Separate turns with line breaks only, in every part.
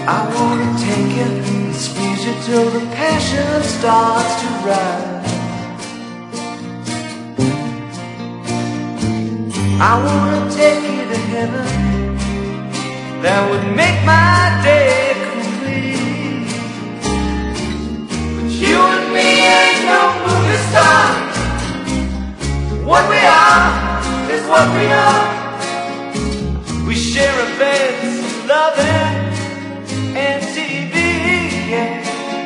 I wanna take you and squeeze you till the passion starts to rise. I wanna take you to heaven, that would make my day complete. But you and me ain't no movie star. What we are is what we are. We share a bed, loving and TV, yeah.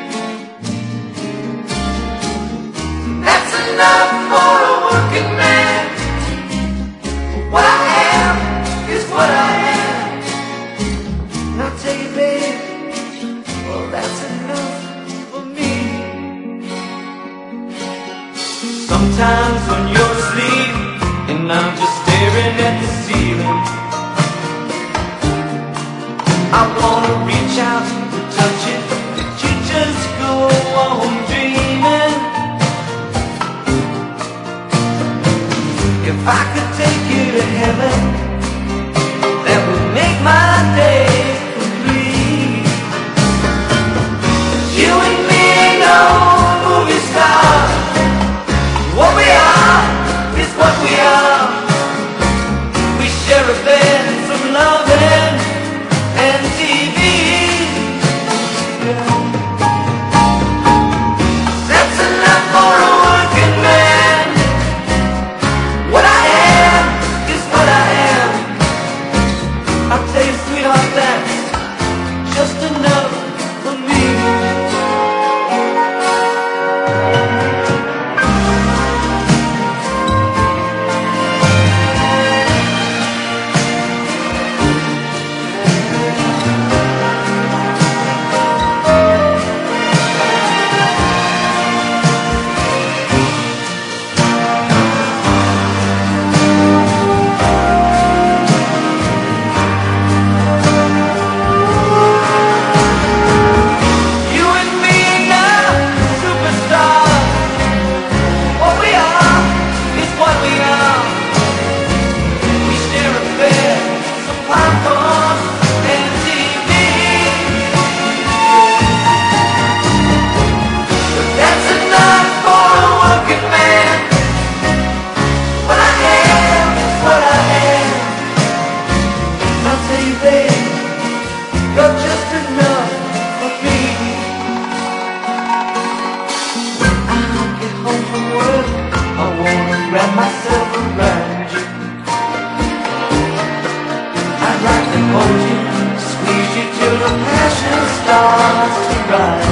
That's enough for a working man. What I am is what I am. And I'll tell you, babe, well, that's enough for me. Sometimes when you're asleep and I'm just staring at the ceiling, I wanna reach out to touch it, but you just go on dreaming. If I could take you to heaven, that would make my day complete. You and me ain't no movie star. What we are is what we are. We share a bed, some loving and TV. That's enough for a working man. What I am is what I am. I'll tell you, sweetheart, that's just enough for me. You're just enough for me. When I get home from work, I wanna wrap myself around you. I'd like to hold you, squeeze you till the passion starts to rise.